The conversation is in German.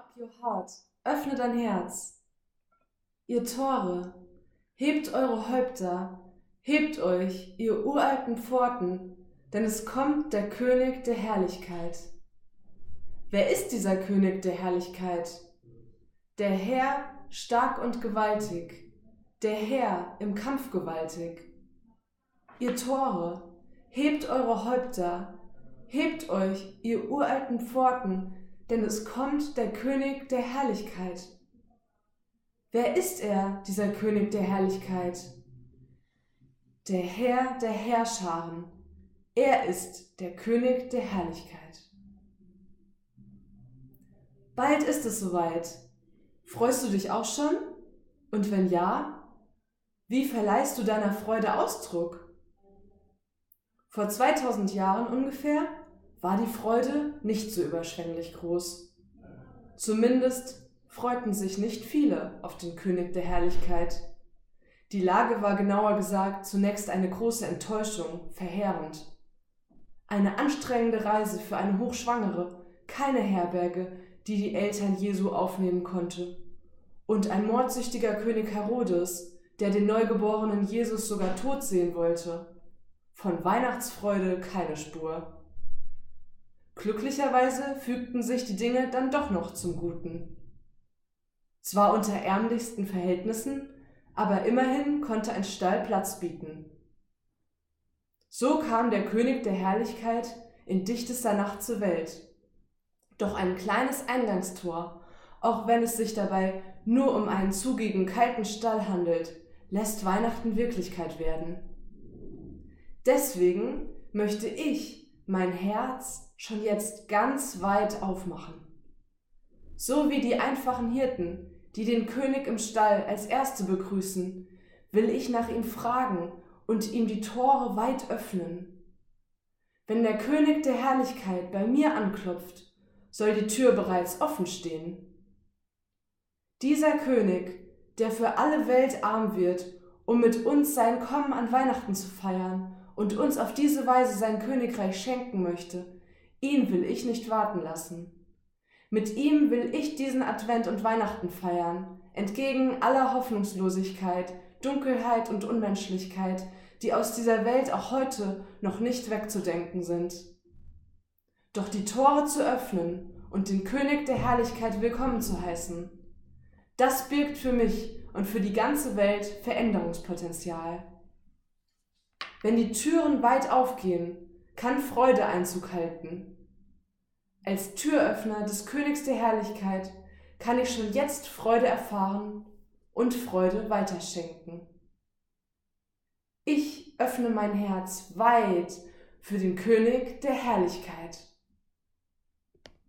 up your heart, öffne dein Herz. Ihr Tore, hebt eure Häupter, hebt euch, ihr uralten Pforten, denn es kommt der König der Herrlichkeit. Wer ist dieser König der Herrlichkeit? Der Herr stark und gewaltig, der Herr im Kampf gewaltig. Ihr Tore, hebt eure Häupter, hebt euch, ihr uralten Pforten, denn es kommt der König der Herrlichkeit. Wer ist er, dieser König der Herrlichkeit? Der Herr der Heerscharen, er ist der König der Herrlichkeit. Bald ist es soweit. Freust du dich auch schon? Und wenn ja, wie verleihst du deiner Freude Ausdruck? Vor 2000 Jahren ungefähr war die Freude nicht so überschwänglich groß. Zumindest freuten sich nicht viele auf den König der Herrlichkeit. Die Lage war genauer gesagt zunächst eine große Enttäuschung, verheerend. Eine anstrengende Reise für eine Hochschwangere, keine Herberge, die die Eltern Jesu aufnehmen konnte. Und ein mordsüchtiger König Herodes, der den neugeborenen Jesus sogar tot sehen wollte. Von Weihnachtsfreude keine Spur. Glücklicherweise fügten sich die Dinge dann doch noch zum Guten. Zwar unter ärmlichsten Verhältnissen, aber immerhin konnte ein Stall Platz bieten. So kam der König der Herrlichkeit in dichtester Nacht zur Welt. Doch ein kleines Eingangstor, auch wenn es sich dabei nur um einen zugigen, kalten Stall handelt, lässt Weihnachten Wirklichkeit werden. Deswegen möchte ich mein Herz schon jetzt ganz weit aufmachen. So wie die einfachen Hirten, die den König im Stall als Erste begrüßen, will ich nach ihm fragen und ihm die Tore weit öffnen. Wenn der König der Herrlichkeit bei mir anklopft, soll die Tür bereits offen stehen. Dieser König, der für alle Welt arm wird, um mit uns sein Kommen an Weihnachten zu feiern und uns auf diese Weise sein Königreich schenken möchte, ihn will ich nicht warten lassen. Mit ihm will ich diesen Advent und Weihnachten feiern, entgegen aller Hoffnungslosigkeit, Dunkelheit und Unmenschlichkeit, die aus dieser Welt auch heute noch nicht wegzudenken sind. Doch die Tore zu öffnen und den König der Herrlichkeit willkommen zu heißen, das birgt für mich und für die ganze Welt Veränderungspotenzial. Wenn die Türen weit aufgehen, kann Freude Einzug halten. Als Türöffner des Königs der Herrlichkeit kann ich schon jetzt Freude erfahren und Freude weiterschenken. Ich öffne mein Herz weit für den König der Herrlichkeit.